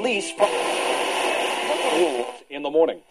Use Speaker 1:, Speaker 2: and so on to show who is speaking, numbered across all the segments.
Speaker 1: Unleash from in the morning.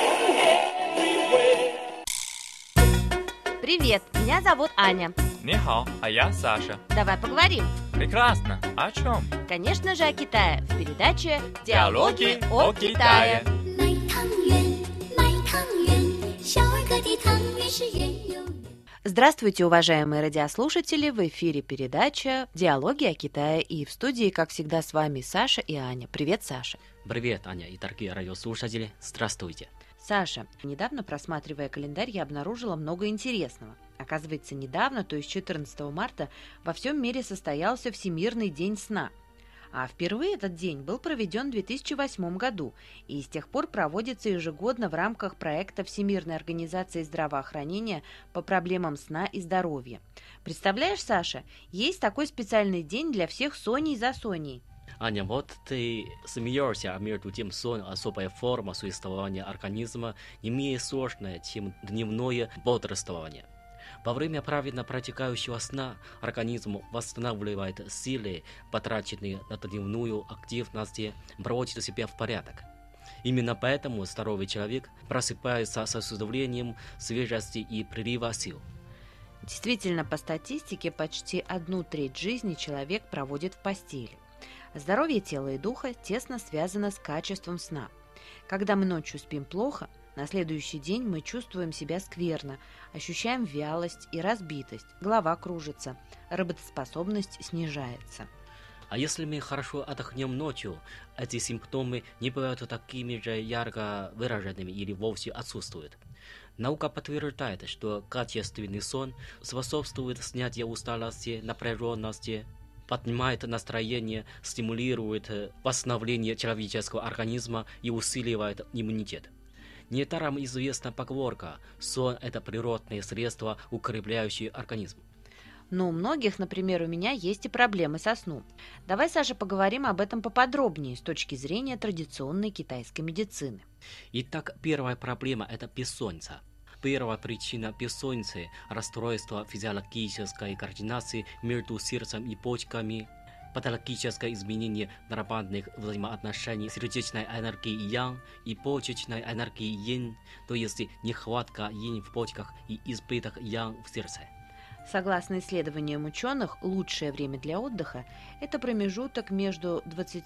Speaker 2: Привет, меня зовут Аня.
Speaker 3: 你好, а я Саша.
Speaker 2: Давай поговорим.
Speaker 3: Прекрасно. О чем?
Speaker 2: Конечно же, о Китае в передаче
Speaker 3: Диалоги о Китае.
Speaker 4: 卖汤圆，卖汤圆，小儿科的汤圆是圆又圆。
Speaker 2: Здравствуйте, уважаемые радиослушатели! В эфире передача «Диалоги о Китае». И в студии, как всегда, с вами Саша и Аня. Привет, Саша!
Speaker 5: Привет, Аня и дорогие радиослушатели. Здравствуйте.
Speaker 2: Саша, недавно, просматривая календарь, я обнаружила много интересного. Оказывается, недавно, то есть 14 марта, во всем мире состоялся Всемирный день сна. А впервые этот день был проведен в 2008 году и с тех пор проводится ежегодно в рамках проекта Всемирной организации здравоохранения по проблемам сна и здоровья. Представляешь, Саша, есть такой специальный день для всех Соней за Соней.
Speaker 5: Аня, вот ты смеешься, а между тем сон – особая форма существования организма, не менее сложная, чем дневное бодрствование. Во время правильно протекающего сна организм восстанавливает силы, потраченные на дневную активность, приводит себя в порядок. Именно поэтому здоровый человек просыпается с ощущением свежести и прилива сил.
Speaker 2: Действительно, по статистике, почти 1/3 жизни человек проводит в постели. Здоровье тела и духа тесно связано с качеством сна. Когда мы ночью спим плохо, на следующий день мы чувствуем себя скверно, ощущаем вялость и разбитость, голова кружится, работоспособность снижается.
Speaker 5: А если мы хорошо отдохнем ночью, эти симптомы не бывают такими же ярко выраженными или вовсе отсутствуют. Наука подтверждает, что качественный сон способствует снятию усталости, напряженности, поднимает настроение, стимулирует восстановление человеческого организма и усиливает иммунитет. Недаром известна поговорка «сон – это природное средство, укрепляющее организм».
Speaker 2: Но у многих, например, у меня есть и проблемы со сном. Давай, Саша, поговорим об этом поподробнее с точки зрения традиционной китайской медицины.
Speaker 5: Итак, первая проблема – это бессонница. Первая причина бессонницы – расстройство физиологической координации между сердцем и почками, патологическое изменение нормальных взаимоотношений сердечной энергии Ян и почечной энергии Йин, то есть нехватка Йин в почках и избыток Ян в сердце.
Speaker 2: Согласно исследованиям ученых, лучшее время для отдыха – это промежуток между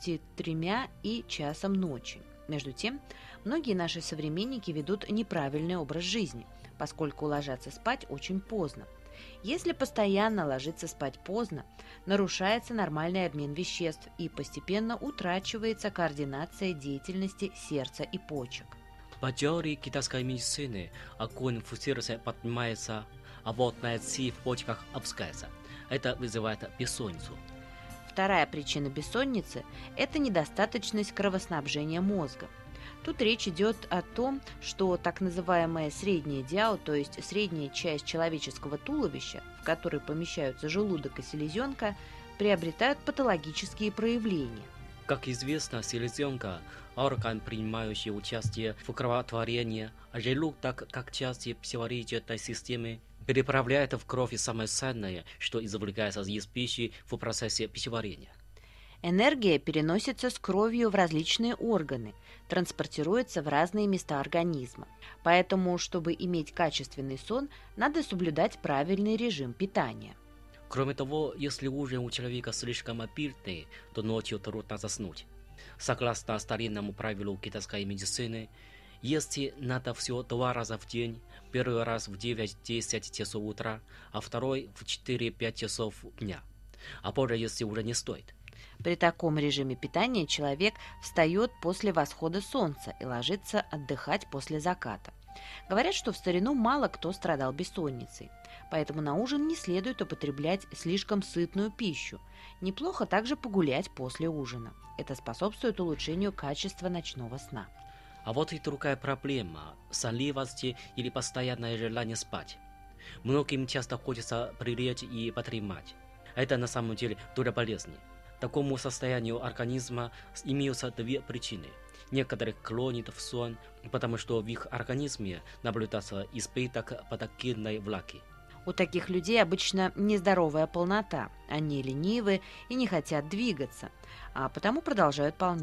Speaker 2: 23 и часом ночи. Между тем, многие наши современники ведут неправильный образ жизни, поскольку ложатся спать очень поздно. Если постоянно ложиться спать поздно, нарушается нормальный обмен веществ и постепенно утрачивается координация деятельности сердца и почек.
Speaker 5: По теории китайской медицины огонь в сердце поднимается, а водная ци в почках опускается. Это вызывает бессонницу.
Speaker 2: Вторая причина бессонницы – это недостаточность кровоснабжения мозга. Тут речь идет о том, что так называемая средняя дяо, то есть средняя часть человеческого туловища, в которой помещаются желудок и селезенка, приобретают патологические проявления.
Speaker 5: Как известно, селезенка – орган, принимающий участие в кроветворении, а желудок, как часть пищеварительной системы, переправляет в кровь самое ценное, что извлекается из пищи в процессе пищеварения.
Speaker 2: Энергия переносится с кровью в различные органы, транспортируется в разные места организма. Поэтому, чтобы иметь качественный сон, надо соблюдать правильный режим питания.
Speaker 5: Кроме того, если ужин у человека слишком обильный, то ночью трудно заснуть. Согласно старинному правилу китайской медицины, есть надо все 2 раза в день, первый раз в 9-10 часов утра, а второй в 4-5 часов дня. А позже, если уже не стоит.
Speaker 2: При таком режиме питания человек встает после восхода солнца и ложится отдыхать после заката. Говорят, что в старину мало кто страдал бессонницей, поэтому на ужин не следует употреблять слишком сытную пищу. Неплохо также погулять после ужина. Это способствует улучшению качества ночного сна.
Speaker 5: А вот и другая проблема – сонливость или постоянное желание спать. Многим часто хочется прилечь и подремать. Это на самом деле тоже болезнь. Такому состоянию организма имеются 2 причины. Некоторых клонит в сон, потому что в их организме наблюдается избыток патогенной влаги.
Speaker 2: У таких людей обычно нездоровая полнота. Они ленивы и не хотят двигаться, а потому продолжают полнеть.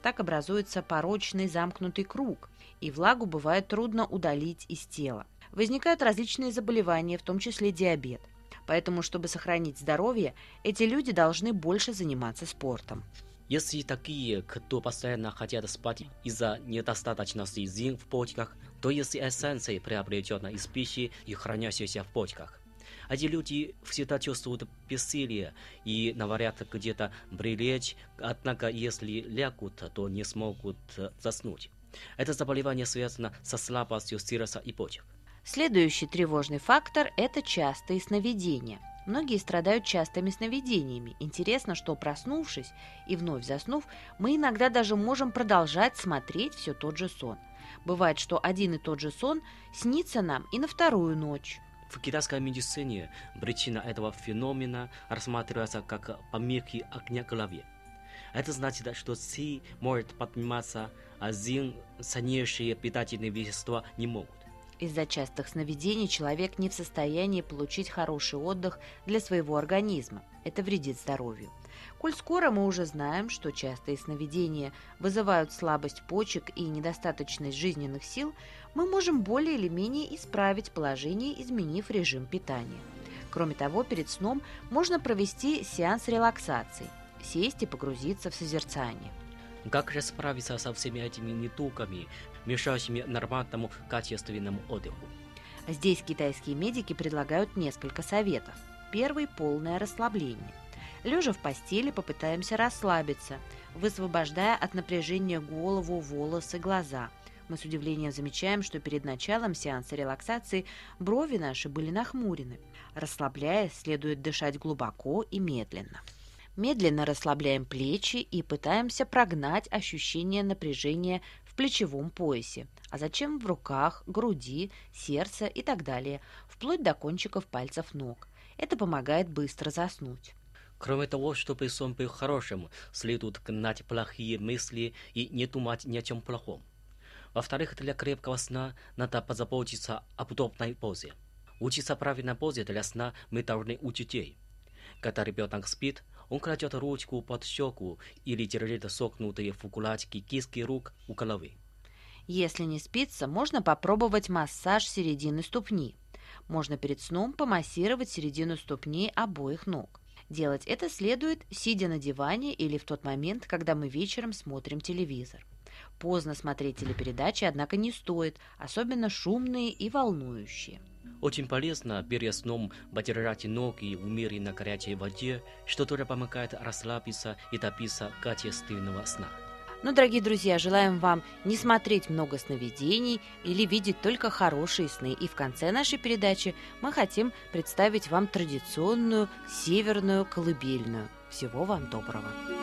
Speaker 2: Так образуется порочный замкнутый круг, и влагу бывает трудно удалить из тела. Возникают различные заболевания, в том числе диабет. Поэтому, чтобы сохранить здоровье, эти люди должны больше заниматься спортом.
Speaker 5: Если такие, кто постоянно хотят спать из-за недостаточности ЗИН в почках, то есть эссенция, приобретенная из пищи и хранящаяся в почках. Эти люди всегда чувствуют бессилие и норовят где-то прилечь, однако если лягут, то не смогут заснуть. Это заболевание связано со слабостью сердца и почек.
Speaker 2: Следующий тревожный фактор – это частые сновидения. Многие страдают частыми сновидениями. Интересно, что проснувшись и вновь заснув, мы иногда даже можем продолжать смотреть все тот же сон. Бывает, что один и тот же сон снится нам и на вторую ночь.
Speaker 5: В китайской медицине причина этого феномена рассматривается как помехи огня в голове. Это значит, что Ци может подниматься, а Зин, ценнейшие питательные вещества, не могут.
Speaker 2: Из-за частых сновидений человек не в состоянии получить хороший отдых для своего организма. Это вредит здоровью. Коль скоро мы уже знаем, что частые сновидения вызывают слабость почек и недостаточность жизненных сил, мы можем более или менее исправить положение, изменив режим питания. Кроме того, перед сном можно провести сеанс релаксации, сесть и погрузиться в созерцание.
Speaker 5: Как же справиться со всеми этими недугами, мешающими нормальному качественному отдыху?
Speaker 2: Здесь китайские медики предлагают несколько советов. Первый – полное расслабление. Лежа в постели, попытаемся расслабиться, высвобождая от напряжения голову, волосы, глаза. Мы с удивлением замечаем, что перед началом сеанса релаксации брови наши были нахмурены. Расслабляясь, следует дышать глубоко и медленно. Медленно расслабляем плечи и пытаемся прогнать ощущение напряжения в плечевом поясе, а затем в руках, груди, сердце и так далее, вплоть до кончиков пальцев ног. Это помогает быстро заснуть.
Speaker 5: Кроме того, чтобы сон был хорошим, следует гнать плохие мысли и не думать ни о чем плохом. Во-вторых, для крепкого сна надо позаботиться об удобной позе. Учиться правильной позе для сна мы должны у детей. Когда ребенок спит, он кладет ручку под щеку или держит согнутые в кулачки киски рук у головы.
Speaker 2: Если не спится, можно попробовать массаж середины ступни. Можно перед сном помассировать середину ступней обоих ног. Делать это следует, сидя на диване или в тот момент, когда мы вечером смотрим телевизор. Поздно смотреть телепередачи, однако, не стоит, особенно шумные и волнующие.
Speaker 5: Очень полезно перед сном подержать ноги в умеренно горячей воде, что тоже помогает расслабиться и добиться качественного сна.
Speaker 2: Но, дорогие друзья, желаем вам не смотреть много сновидений или видеть только хорошие сны. И в конце нашей передачи мы хотим представить вам традиционную северную колыбельную. Всего вам доброго!